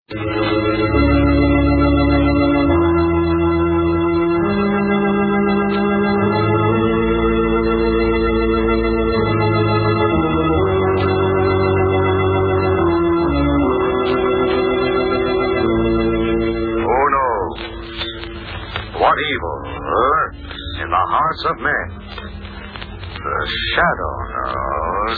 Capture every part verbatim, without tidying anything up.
What evil lurks in the hearts of men? The shadow knows.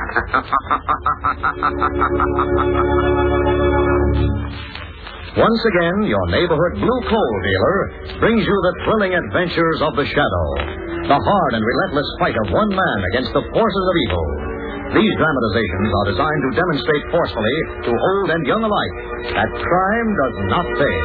Once again, your neighborhood blue coal dealer brings you the thrilling adventures of the Shadow, the hard and relentless fight of one man against the forces of evil. These dramatizations are designed to demonstrate forcefully to old and young alike that crime does not pay.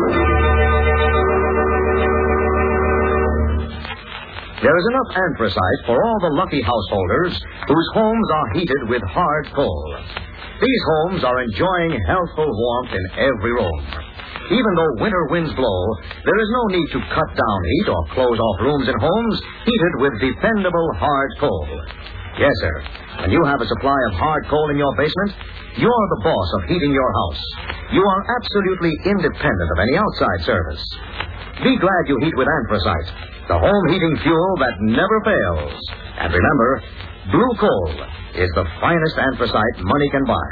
There is enough anthracite for all the lucky householders whose homes are heated with hard coal. These homes are enjoying healthful warmth in every room. Even though winter winds blow, there is no need to cut down heat or close off rooms and homes heated with dependable hard coal. Yes, sir. When you have a supply of hard coal in your basement, you're the boss of heating your house. You are absolutely independent of any outside service. Be glad you heat with anthracite, the home heating fuel that never fails. And remember, blue coal is the finest anthracite money can buy.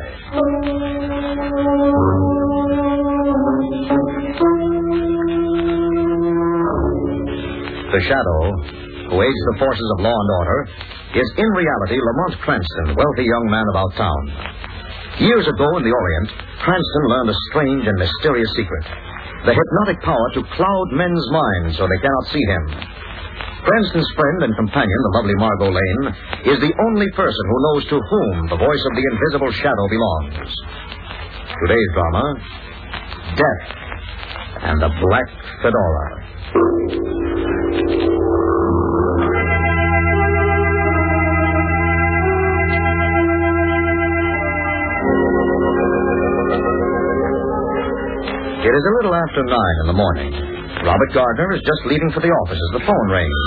The Shadow, who aids the forces of law and order, is in reality Lamont Cranston, wealthy young man about town. Years ago in the Orient, Cranston learned a strange and mysterious secret. The hypnotic power to cloud men's minds so they cannot see him. Cranston's friend and companion, the lovely Margot Lane, is the only person who knows to whom the voice of the invisible Shadow belongs. Today's drama, Death and the Black Fedora. It is a little after nine in the morning. Robert Gardner is just leaving for the office as the phone rings.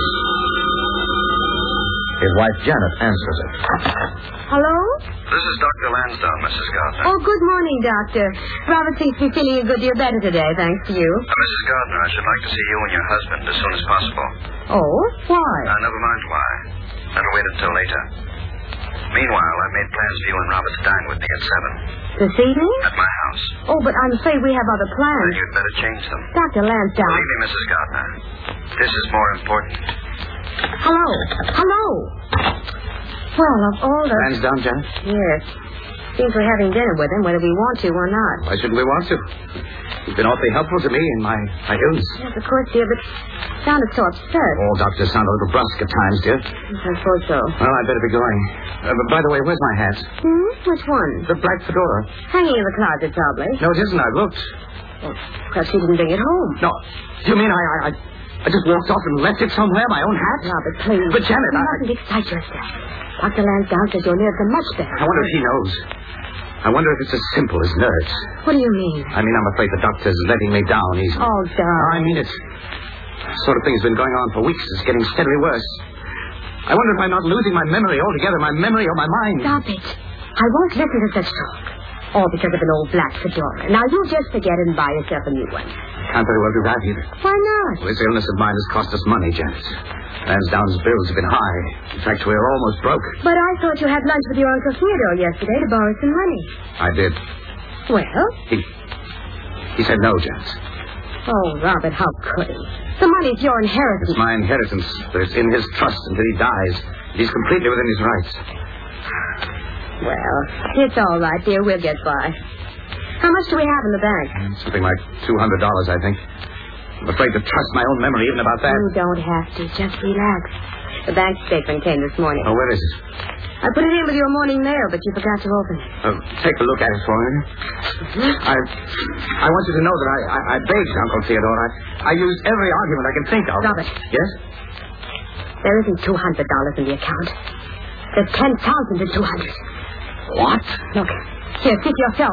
His wife, Janet, answers it. Hello? This is Doctor Lansdowne, Missus Gardner. Oh, good morning, Doctor. Robert seems to be feeling a good deal better today, thanks to you. Uh, Missus Gardner, I should like to see you and your husband as soon as possible. Oh? Why? Uh, never mind why. Better wait until later. Meanwhile, I've made plans for you and Robert to dine with me at seven. This evening? At my house. Oh, but I'm afraid we have other plans. Then you'd better change them. Doctor Lansdowne. Believe me, Missus Gardner, this is more important. Hello? Hello? Well, of all the... Lansdowne, Janet? Yes. Seems we're having dinner with him, whether we want to or not. Why shouldn't we want to? You've been awfully helpful to me in my, my illness. Yes, of course, dear, but you sounded so upset. All doctors sound a little brusque at times, dear. I suppose so. Well, I'd better be going. Uh, but by the way, where's my hat? Hmm? Which one? The black fedora. Hanging in the closet, probably. No, it isn't. I looked. Well, perhaps you didn't bring it home. No. Do you mean I, I, I, I just walked off and left it somewhere, my own hat? Robert, please. But, Janet, you I... mustn't excite yourself. Doctor Lansdowne says your nerves are much better. I wonder if he knows. I wonder if it's as simple as nerves. What do you mean? I mean, I'm afraid the doctor's letting me down easily. Oh, darling. I mean, it's... sort of thing's been going on for weeks. It's getting steadily worse. I wonder if I'm not losing my memory altogether, my memory or my mind. Stop it. I won't listen to such talk. All because of an old black fedora. Now, you just forget it and buy yourself a new one. Can't very well do that either. Why not? Well, this illness of mine has cost us money, Janet. Lansdowne's bills have been high. In fact, we're almost broke. But I thought you had lunch with your Uncle Theodore yesterday to borrow some money. I did. Well? He... he said no, Janet. Oh, Robert, how could he? The money's your inheritance. It's my inheritance, but it's in his trust until he dies. He's completely within his rights. Well, it's all right, dear. We'll get by. How much do we have in the bank? Something like two hundred dollars, I think. I'm afraid to trust my own memory even about that. You don't have to. Just relax. The bank statement came this morning. Oh, where is it? I put it in with your morning mail, but you forgot to open it. Uh, take a look at it for me. Mm-hmm. I I want you to know that I, I, I begged Uncle Theodore. I, I used every argument I can think of. Robert. Yes? There isn't two hundred dollars in the account. There's ten thousand and two hundred. What? Look. Here, see for yourself.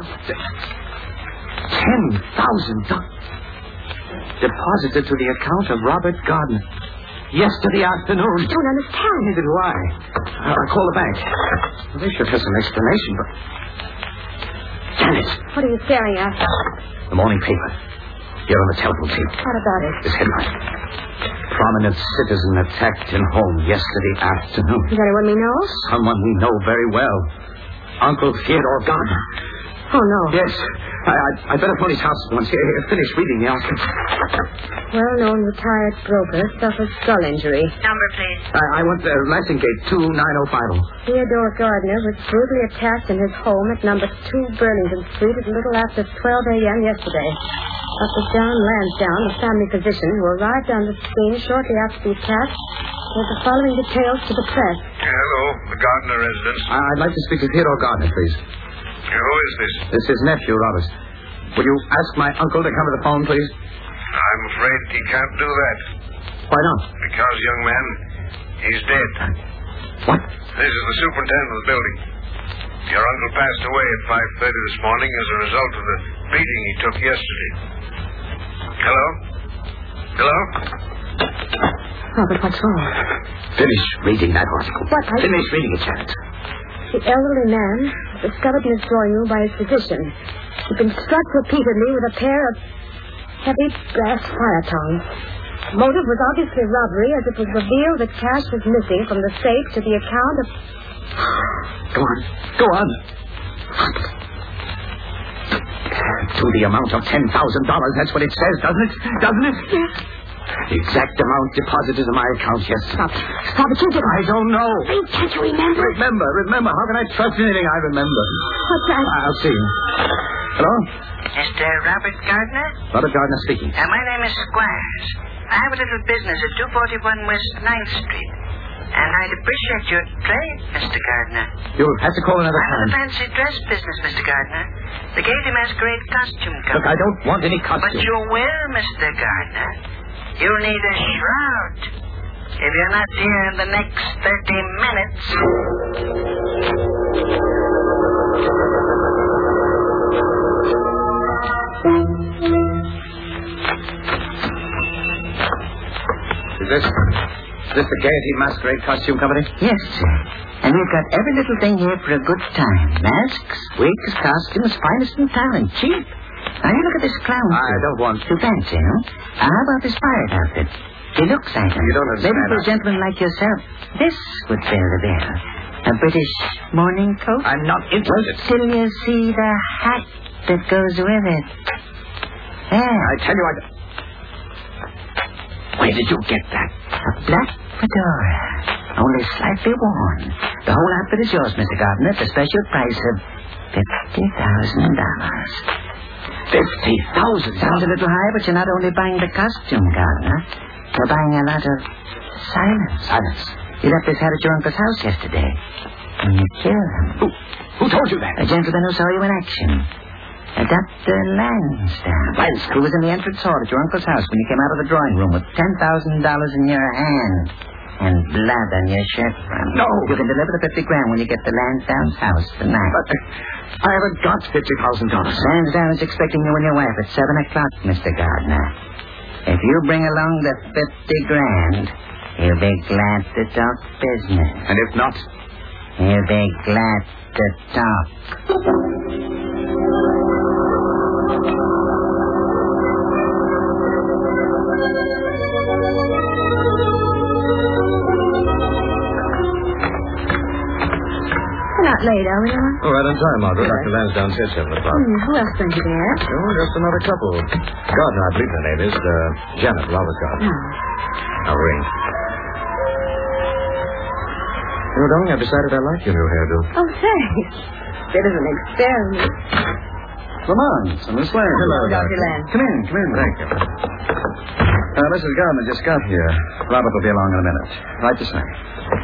Ten thousand dollars deposited to the account of Robert Gardner yesterday afternoon. I don't understand. Neither do I. I'll call the bank. Well, they should have some explanation, but... Janet. What are you staring at? The morning paper. Here on the telephone tape. What about it? This headline. Prominent citizen attacked in home yesterday afternoon. Is anyone we know? Someone we know very well. Uncle Theodore Gardner. Oh, no. Yes. I, I, I better phone his house once. Here, here, finish reading the article. Well-known retired broker suffers skull injury. Number, please. I, I want uh, Lansing Gate two nine oh five oh. Theodore Gardner was brutally attacked in his home at number two Burlington Street at a little after twelve a.m. yesterday. Doctor John Lansdowne, the family physician, who arrived on the scene shortly after the attack, gave the following details to the press. Hello, the Gardner residence. I, I'd like to speak to Theodore Gardner, please. Who is this? This is nephew, Robert. Would you ask my uncle to come to the phone, please? I'm afraid he can't do that. Why not? Because, young man, he's dead. What? This is the superintendent of the building. Your uncle passed away at five thirty this morning as a result of the beating he took yesterday. Hello? Hello? Robert, what's wrong? Finish reading that article. What? I... Finish reading it, Janet. The elderly man was discovered in his drawing room by his physician. He'd been struck repeatedly with a pair of heavy brass fire tongs. The motive was obviously robbery, as it was revealed that cash was missing from the safe to the account of... Go on. Go on. To the amount of ten thousand dollars. That's what it says, doesn't it? Doesn't it? Yes. The exact amount deposited in my account yesterday. Stop it. Stop it. You did I don't know. Can't you remember? Remember, remember. How can I trust anything I remember? What's that? I'll see. Hello? Mister Robert Gardner? Robert Gardner speaking. Uh, my name is Squires. I have a little business at two forty-one West ninth Street. And I'd appreciate your trade, Mister Gardner. You'll have to call another I'm in the time. fancy dress business, Mister Gardner. The Gaiety Masquerade costume company. Look, I don't want any But costume. you will, Mister Gardner. You'll need a shroud. If you're not here in the next thirty minutes... Is this, is this the Gaiety Masquerade Costume Company? Yes, sir. And we've got every little thing here for a good time. Masks, wigs, costumes, finest in town, and cheap. Now, you look at this clown I suit. don't want... Too fancy, huh? How about this pirate outfit? Deluxe item. You don't understand. Maybe for a gentleman like yourself, this would fill the bill. A British morning coat? I'm not interested. Till you see the hat that goes with it. There. I tell you, I... Where did you get that? A black fedora. Only slightly worn. The whole outfit is yours, Mister Gardner, at the special price of fifty thousand dollars. Fifty thousand Sounds a little high, but you're not only buying the costume, Gardner. You're buying a lot of silence. Silence. You left this hat at your uncle's house yesterday. And you killed him. Who, who told you that? A gentleman who saw you in action. A Doctor Lansdowne. Lansdowne? Who was in the entrance hall at your uncle's house when you came out of the drawing room with ten thousand dollars in your hand and blood on your shirt front. No. You can deliver the fifty grand when you get to Lansdowne's house tonight. But uh, I haven't got fifty thousand dollars. Lansdowne is expecting you and your wife at seven o'clock, Mister Gardner. If you bring along the fifty grand, he'll be glad to talk business. And if not? He'll be glad to talk. We're not late, are we, Ron? Oh, right on time, Margaret. Doctor Lansdowne said seven o'clock. Hmm, who else going to be there? Oh, just another couple. Gardner, I believe her name is. Uh, Janet, Robert Gardner. Oh. I'll ring. You know, darling, I've decided I like your new hairdo. Oh, thanks. Bit of an experiment. Lamont, Miss Lane. Hello, Doctor Land. Come in, come in. Thank you. Uh, Missus Gardner just got here. Robert will be along in a minute. Right this way.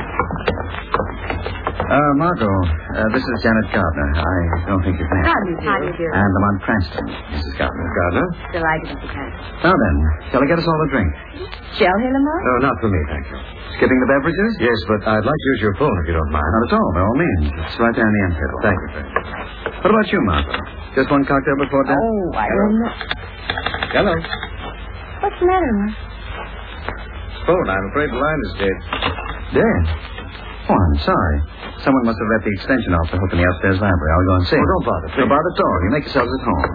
Uh, Margot, uh, this is Janet Gardner. I don't think you've met. How do you do? How do you do? Uh, And Lamont Cranston, Missus Gardner. Gardner? Delighted, Mister Cranston. Now then, shall I get us all a drink? Shell here, Lamont? No, not for me, thank you. Skipping the beverages? Yes, but I'd like to use your phone if you don't mind. Not at all, by all means. It's right there in the end table. Thank you, sir. What about you, Margot? Just one cocktail before dinner? Oh, I don't know. Hello. What's the matter, Lamont? Phone, I'm afraid the line is dead. Dead? Oh, Oh, I'm sorry. Someone must have left the extension off the hook in the upstairs library. I'll go and see. Oh, don't bother, please. Don't bother at all. You make yourselves at home.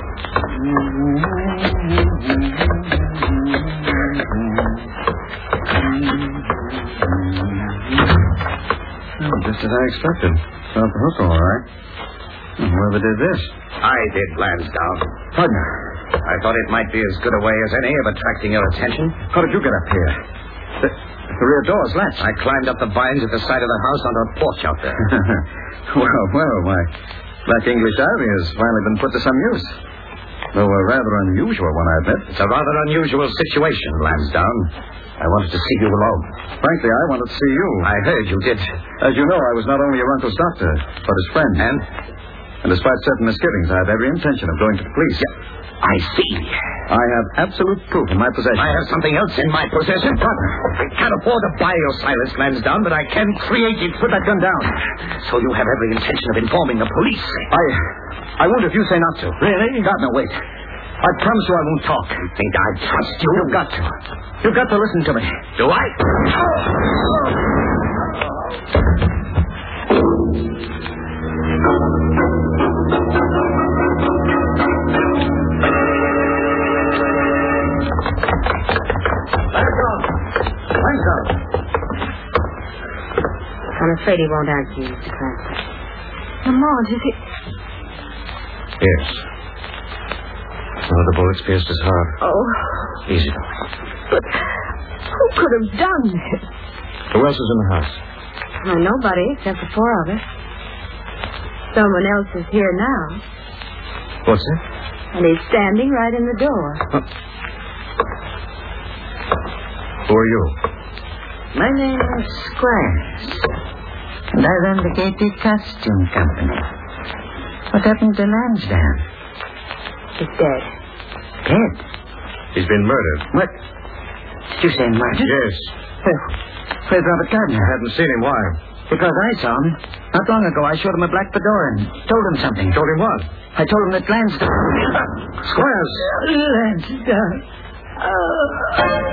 Oh, just as I expected. It's off the hook, all right. Oh, whoever did this? I did, Lansdowne. Partner, I thought it might be as good a way as any of attracting your attention. How did you get up here? The, the rear door's latched. I climbed up the vines at the side of the house onto a porch out there. Well, well, my black English ivy has finally been put to some use. Though a rather unusual one, I admit. It's a rather unusual situation, Lansdowne. I wanted to see you alone. Frankly, I wanted to see you. I heard you did. As you know, I was not only your uncle's doctor, but his friend. And? And despite certain misgivings, I have every intention of going to the police. Yeah, I see. I have absolute proof in my possession. I have something else in my possession. Partner, I can't afford to buy your silence, Lansdowne, but I can create it. Put that gun down. So you have every intention of informing the police. I... I won't if you say not to. Really? God, no, wait. I promise you I won't talk. You think I trust you? You've got to. You've got to listen to me. Do I? I'm afraid he won't answer you, Mister Cranston. Lamont, is it... Yes. One of the bullets pierced his heart. Oh. Easy, darling. But who could have done this? Who else is in the house? Well, nobody except the four of us. Someone else is here now. What's that? And he's standing right in the door. Huh. Who are you? My name is Squires. And I run the Gated Costume Company. What happened to Lansdowne? He's dead. Dead? He's been murdered. What? Did you say murdered? Yes. Well, where's Robert Gardner? I haven't seen him. Why? Because I saw him. Not long ago, I showed him a black fedora and told him something. Told him what? I told him that Lansdowne... Squires! Lansdowne. Oh.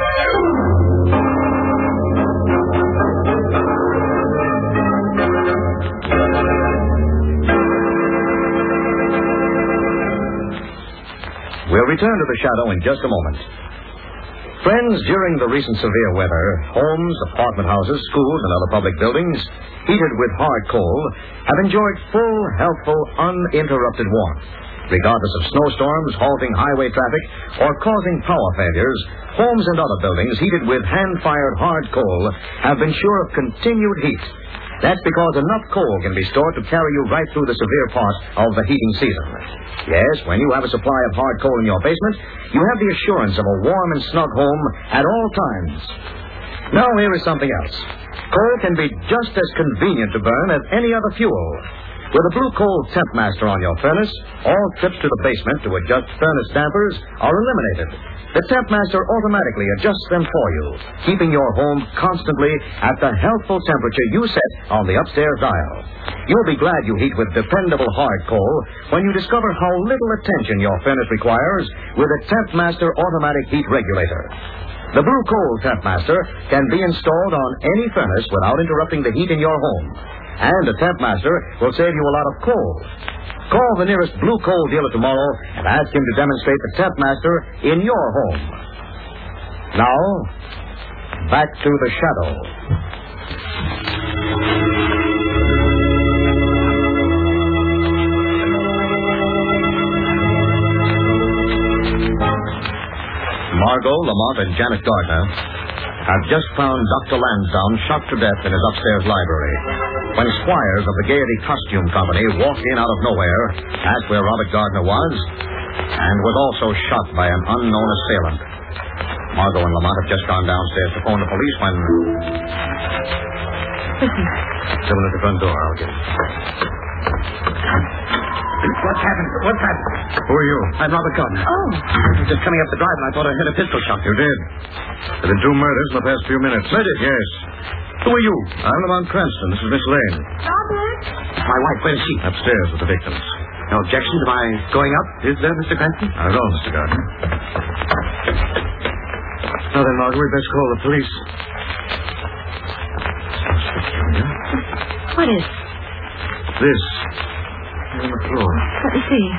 We'll return to the shadow in just a moment. Friends, during the recent severe weather, homes, apartment houses, schools, and other public buildings, heated with hard coal, have enjoyed full, healthful, uninterrupted warmth. Regardless of snowstorms, halting highway traffic, or causing power failures, homes and other buildings heated with hand-fired hard coal have been sure of continued heat. That's because enough coal can be stored to carry you right through the severe part of the heating season. Yes, when you have a supply of hard coal in your basement, you have the assurance of a warm and snug home at all times. Now, here is something else. Coal can be just as convenient to burn as any other fuel. With a Blue Coal Temp Master on your furnace, all trips to the basement to adjust furnace dampers are eliminated. The Temp Master automatically adjusts them for you, keeping your home constantly at the healthful temperature you set on the upstairs dial. You'll be glad you heat with dependable hard coal when you discover how little attention your furnace requires with a Temp Master automatic heat regulator. The Blue Coal Temp Master can be installed on any furnace without interrupting the heat in your home. And a Temp Master will save you a lot of coal. Call the nearest Blue Coal dealer tomorrow and ask him to demonstrate the Temp Master in your home. Now, back to the shadow. Margot, Lamont, and Janet Gardner have just found Doctor Lansdowne shot to death in his upstairs library when Squires of the Gaiety Costume Company walked in out of nowhere, asked where Robert Gardner was, and was also shot by an unknown assailant. Margot and Lamont have just gone downstairs to phone the police when... Listen. Someone at the front door. I'll get it. What's happened? What's happened? Who are you? I'm Robert Gardner. Oh. I was just coming up the drive and I thought I heard a pistol shot. You did. There have been two murders in the past few minutes. Murdered? Yes. Who are you? I'm Lamont Cranston. This is Miss Lane. Robert? My wife, where is she? Upstairs with the victims. No objection to my going up, is there, Mister Cranston? Not at all, Mister Gardner. Now then, Margaret, we'd best call the police. Most peculiar. What is it? This. On the floor. Let me see.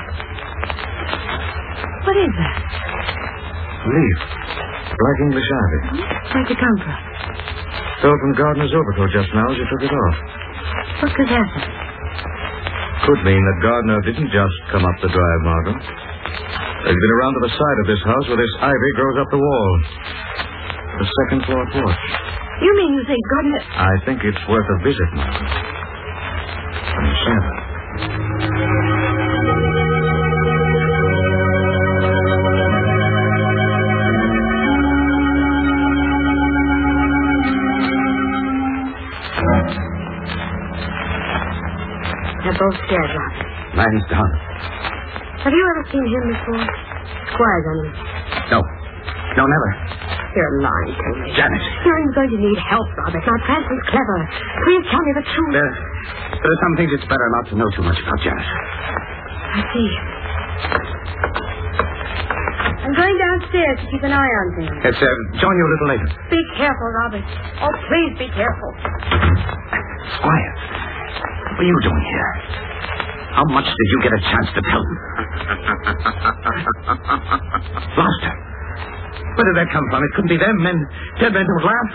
What is that? Leaf. Black English ivy. Where'd it come from? Fell from Gardner's overcoat just now as you took it off. What could happen? Could mean that Gardner didn't just come up the drive, Margot. They'd been around to the side of this house where this ivy grows up the wall. The second floor porch. You mean you think Gardner... I think it's worth a visit, Margot. From Santa. They're both scared, Robert. Man's done. Have you ever seen him before? Squire's on him. No. No, never. You're lying to me. Janet. You're going to need help, Robert. Now, Cranston's clever. Please tell me the truth. There, there are some things it's better not to know too much about, Janet. I see. I'm going downstairs to keep an eye on things. Yes, uh, join you a little later. Be careful, Robert. Oh, please be careful. Squire, what are you doing here? How much did you get a chance to tell them? Lost her. Where did that come from? It couldn't be them. Men, dead men don't laugh.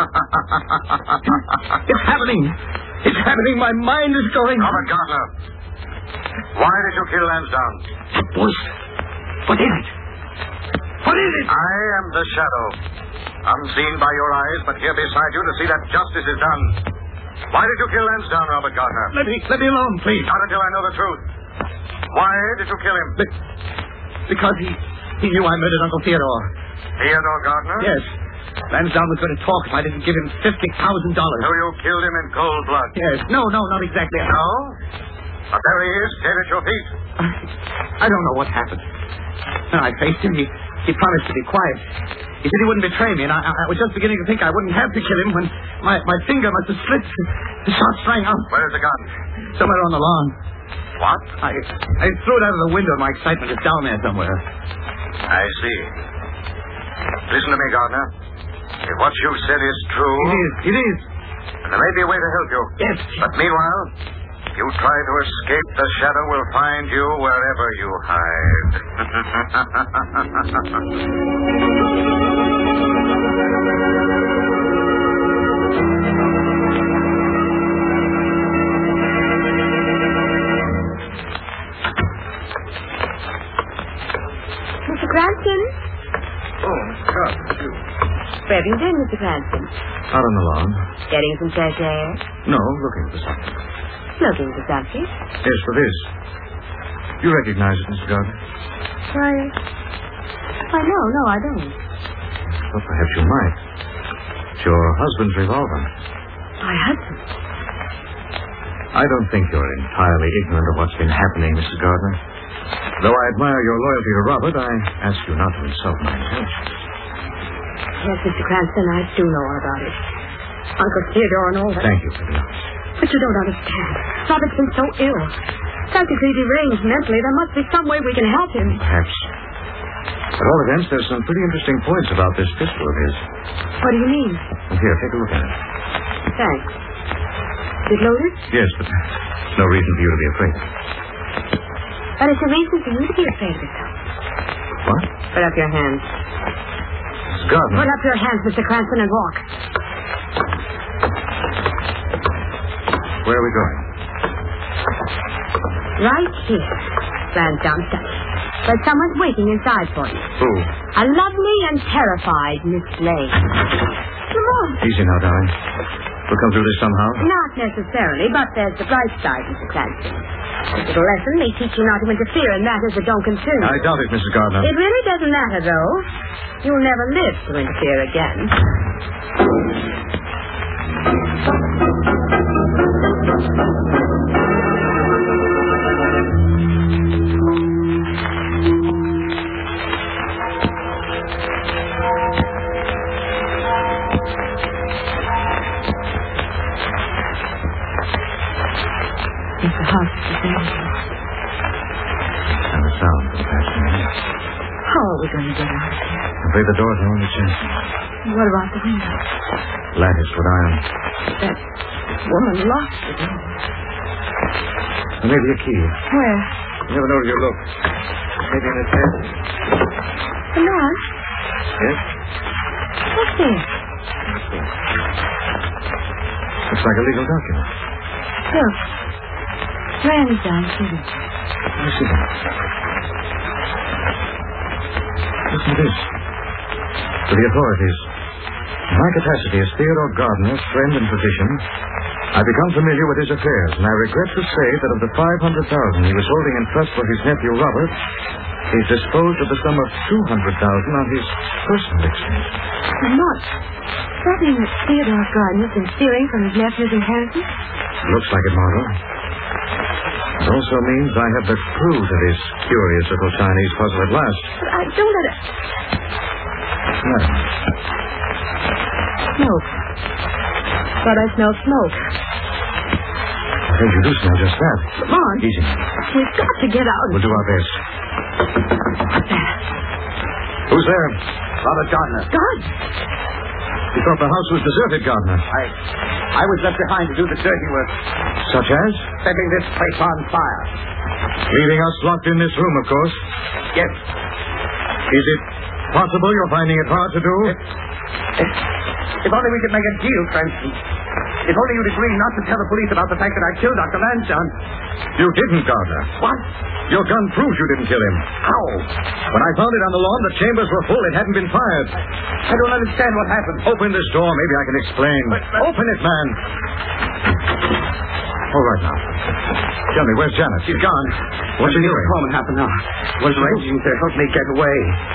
It's happening. It's happening. My mind is going. Robert Gardner, why did you kill Lansdowne? That voice. What is it? What is it? I am the shadow. Unseen by your eyes, but here beside you to see that justice is done. Why did you kill Lansdowne, Robert Gardner? Let me, let me alone, please. Not until I know the truth. Why did you kill him? Be- because he, he knew I murdered Uncle Theodore. Theodore Gardner? Yes. Lansdowne was going to talk if I didn't give him fifty thousand dollars. So you killed him in cold blood? Yes. No, no, not exactly. No? But there he is, dead at your feet. I don't know what happened. When I faced him, he, he promised to be quiet. He said he wouldn't betray me, and I, I was just beginning to think I wouldn't have to kill him when my, my finger must have slipped. The shot sprang out. Where is the gun? Somewhere on the lawn. What? I I threw it out of the window. My excitement is down there somewhere. I see. Listen to me, Gardner. If what you've said is true... It is. It is. Then there may be a way to help you. Yes. But meanwhile, if you try to escape, the shadow will find you wherever you hide. Mister Cranston? Oh, God, you. Where have you been, Mister Cranston? Out on the lawn. Getting some fresh air? No, looking for something. Looking for something? Yes, for this. You recognize it, Mister Gardner? Why... Why, no, no, I don't. Well, perhaps you might. It's your husband's revolver. My husband? I don't think you're entirely ignorant of what's been happening, Missus Gardner. Though I admire your loyalty to Robert, I ask you not to insult my intelligence. Yes, Mister Cranston, I do know all about it. Uncle Theodore and all that. Thank you for the honesty. But you don't understand. Robert's been so ill. Practically deranged mentally. There must be some way we can help him. Perhaps. At all events, there's some pretty interesting points about this pistol of his. What do you mean? Here, take a look at it. Thanks. Is it loaded? Yes, but there's no reason for you to be afraid. But it's a reason for you to be afraid of it. What? Put up your hands. Missus Gardner. Put up your hands, Mister Cranston, and walk. Where are we going? Right here. Lansdowne study. But someone's waiting inside for you. Who? A lovely and terrified Miss Lane. Come on. Easy now, darling. We'll come through this somehow. Not necessarily, but there's the bright side, Mister Cranston. This little lesson may teach you not to interfere in matters that don't concern you. I doubt it, Missus Gardner. It really doesn't matter, though. You'll never live to interfere again. It's the house of the And the sound of the passing wind. How are we going to get out of here? I'm afraid the door's the only chance. What about the window? Latticed with iron. That woman lost it. Maybe a key. Where? You never know where you look. Maybe in his head. The man? Yes? What's this? Looks like a legal document. Look. Land's down, too. Let me see that. Listen to this. To the authorities. In my capacity as Theodore Gardner's friend and physician, I become familiar with his affairs, and I regret to say that of the five hundred thousand dollars he was holding in trust for his nephew Robert, he's disposed of the sum of two hundred thousand dollars on his personal expense. Lamont, does that mean that Theodore Gardner's been stealing from his nephew's inheritance? Looks like it, Margot. It also means I have the clue to this curious little Chinese puzzle at last. But I don't let it... No. Smoke. Thought I smelled smoke. I think you do smell just that. Lamont. Easy. We've got to get out. We'll do our best. What's that? Who's there? Robert Gardner. God! You thought the house was deserted, Gardner. I I was left behind to do the dirty work. Such as? Setting this place on fire. Leaving us locked in this room, of course. Yes. Is it possible you're finding it hard to do? If, if only we could make a deal, Cranston. If only you'd agree not to tell the police about the fact that I killed Doctor Lansdowne. You didn't, Gardner. What? Your gun proves you didn't kill him. How? When I found it on the lawn, the chambers were full. It hadn't been fired. I don't understand what happened. Open this door. Maybe I can explain. But, but... Open it, man. All right, now. Tell me, where's Janet? She's gone. What's she doing? Home in half an hour. Was arranging to help me get away.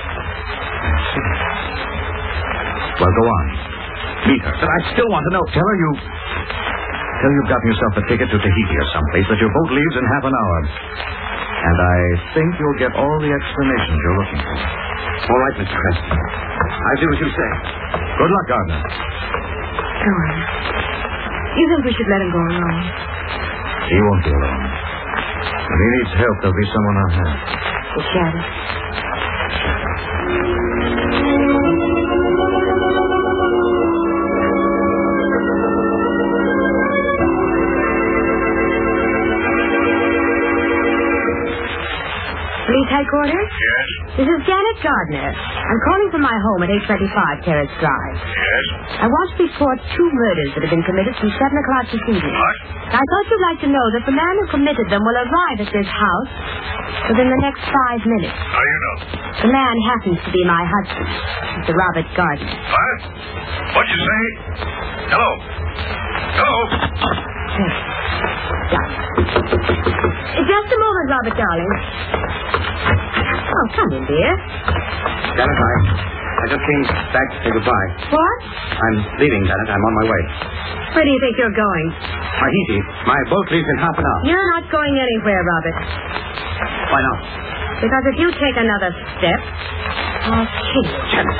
Well, go on. Meet her. But I still want to know. Tell her you... Tell her you've gotten yourself a ticket to Tahiti or someplace, that your boat leaves in half an hour. And I think you'll get all the explanations you're looking for. All right, Mister Cranston. I'll do as you say. Good luck, Gardner. Go on. You think we should let him go alone? He won't be alone. If he needs help, there'll be someone on hand. The shadow. Police headquarters? Yes? This is Janet Gardner. I'm calling from my home at eight twenty-five Terrace Drive. Yes? I want to report two murders that have been committed since seven o'clock this evening. What? I thought you'd like to know that the man who committed them will arrive at this house within the next five minutes. How do you know? The man happens to be my husband, Mister Robert Gardner. What? What'd you say? Hello? Hello? Yes. Just a moment, Robert, darling. Oh, come in, dear. Janet, I, I just came back to say goodbye. What? I'm leaving, Janet. I'm on my way. Where do you think you're going? Tahiti. My boat leaves in half an hour. You're not going anywhere, Robert. Why not? Because if you take another step, I'll kill you. Janet.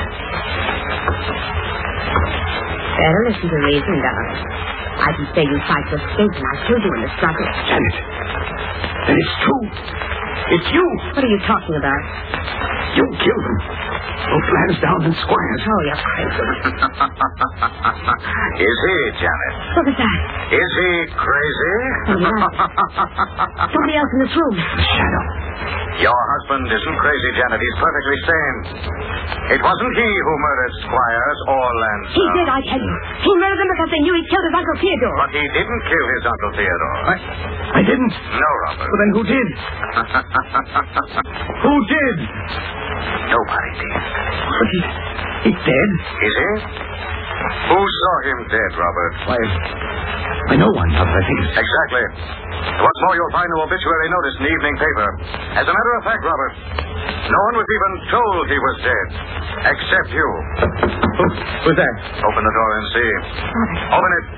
Better listen to reason, darling. I can say you tried to escape and I killed you in the struggle. Janet. Then it's true. It's you. What are you talking about? You killed them. Both Lansdowne and Squires. Oh, you're crazy. Is he, Janet? What was that? Is he crazy? Oh, yeah. Somebody else in this room. Shadow. Your husband isn't crazy, Janet. He's perfectly sane. It wasn't he who murdered Squires or Lansdowne. He did, I tell you. He murdered them because they knew he killed his Uncle Theodore. But he didn't kill his Uncle Theodore. I, I didn't. No, Robert. Well, then who did? Who did? Nobody did. But he, he's dead. Is he? Who saw him dead, Robert? Why, I know one, now that I think of it. Exactly. What's more, you'll find no obituary notice in the evening paper. As a matter of fact, Robert, no one was even told he was dead. Except you. Who, who's that? Open the door and see. Robert. Open it.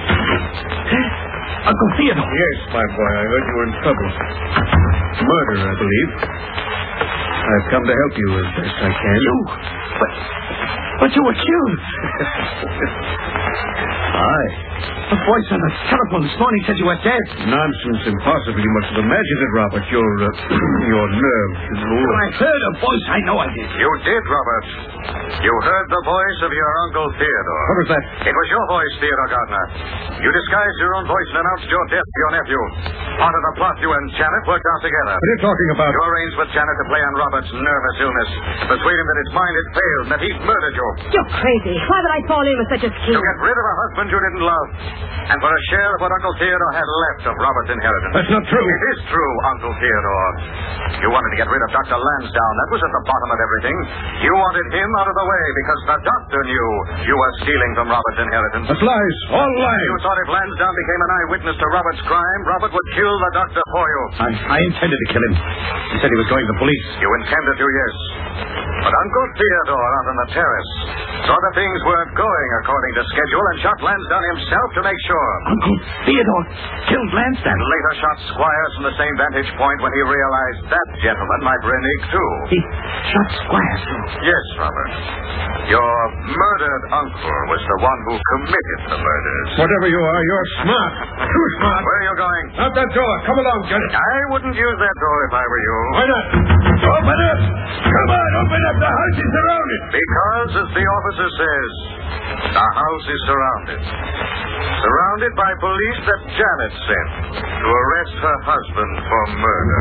Uncle Theodore. Yes, my boy, I heard you were in trouble. Murder, I believe. I've come to help you as best I can. You? But, but you were killed. Aye. The voice on the telephone this morning said you were dead. Nonsense. Impossible. You must have imagined it, Robert. Your, uh, your nerves. When I heard a voice, I know I did. You did, Robert. You heard the voice of your Uncle Theodore. What was that? It was your voice, Theodore Gardner. You disguised your own voice and announced your death to your nephew. Part of the plot you and Janet worked out together. What are you talking about? You arranged with Janet to play on Robert's nervous illness, persuade him that his mind had failed and that he'd murdered you. You're crazy. Why would I fall in with such a To scheme? get rid of a husband you didn't love, and for a share of what Uncle Theodore had left of Robert's inheritance. That's not true. It is true, Uncle Theodore. You wanted to get rid of Doctor Lansdowne. That was at the bottom of everything. You wanted him out of the way because the doctor knew you were stealing from Robert's inheritance. That's lies. All lies. You thought if Lansdowne became an eyewitness to Robert's crime, Robert would kill the doctor for you. I, I intended to kill him. He said he was going to the police. You intended to, yes. But Uncle Theodore out on the terrace saw that things weren't going according to schedule and shot Lansdowne himself to make sure. Uncle Theodore killed Lansdowne. And later shot Squires from the same vantage point when he realized that gentleman might renege too. He shot Squires, too. Yes, Robert. Your murdered uncle was the one who committed the murders. Whatever you are, you're smart. Too smart. Where are you going? Out that door. Come along, Janet. I wouldn't use that door if I were you. Why not? Open up. Come on, open up. The house is surrounded. Because, as the officer says, the house is surrounded. Surrounded by police that Janet sent to arrest her husband for murder.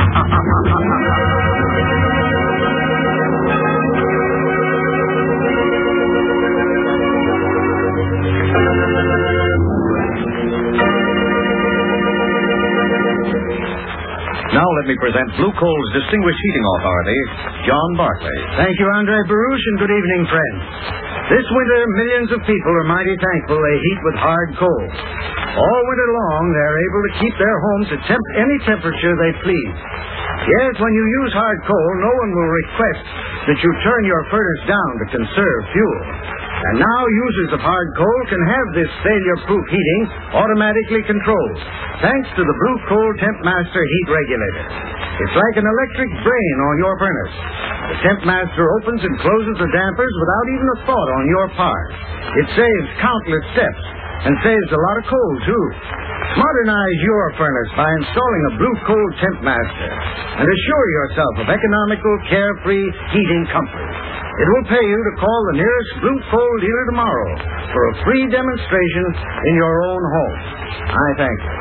Now let me present Blue Coal's distinguished heating authority, John Barclay. Thank you, Andre Baruch, and good evening, friends. This winter, millions of people are mighty thankful they heat with hard coal. All winter long, they're able to keep their homes at temp- any temperature they please. Yes, when you use hard coal, no one will request that you turn your furnace down to conserve fuel. And now users of hard coal can have this failure-proof heating automatically controlled, thanks to the Blue Coal Temp Master Heat Regulator. It's like an electric brain on your furnace. The Temp Master opens and closes the dampers without even a thought on your part. It saves countless steps and saves a lot of coal, too. Modernize your furnace by installing a Blue Coal Temp Master and assure yourself of economical, carefree heating comfort. It will pay you to call the nearest Blue Coal dealer tomorrow for a free demonstration in your own home. I thank you.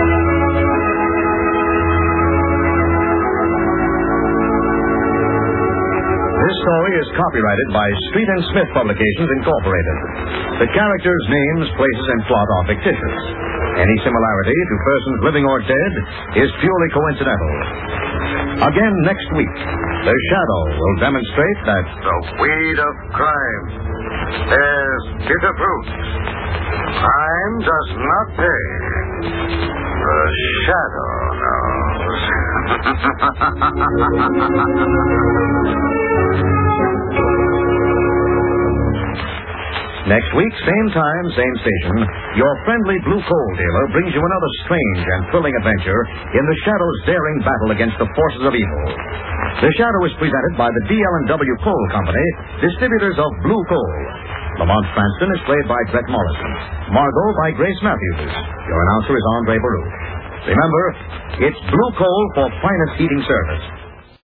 This story is copyrighted by Street and Smith Publications, Incorporated. The characters, names, places, and plot are fictitious. Any similarity to persons living or dead is purely coincidental. Again next week, The Shadow will demonstrate that The weed of crime bears bitter fruit. Crime does not pay. The shadow knows. next week, same time, same station, your friendly Blue Coal dealer brings you another strange and thrilling adventure in the Shadow's daring battle against the forces of evil. The Shadow is presented by the D L and W Coal Company, distributors of Blue Coal. Lamont Cranston is played by Brett Morrison. Margot by Grace Matthews. Your announcer is Andre Baruch. Remember, it's Blue Coal for finest heating service.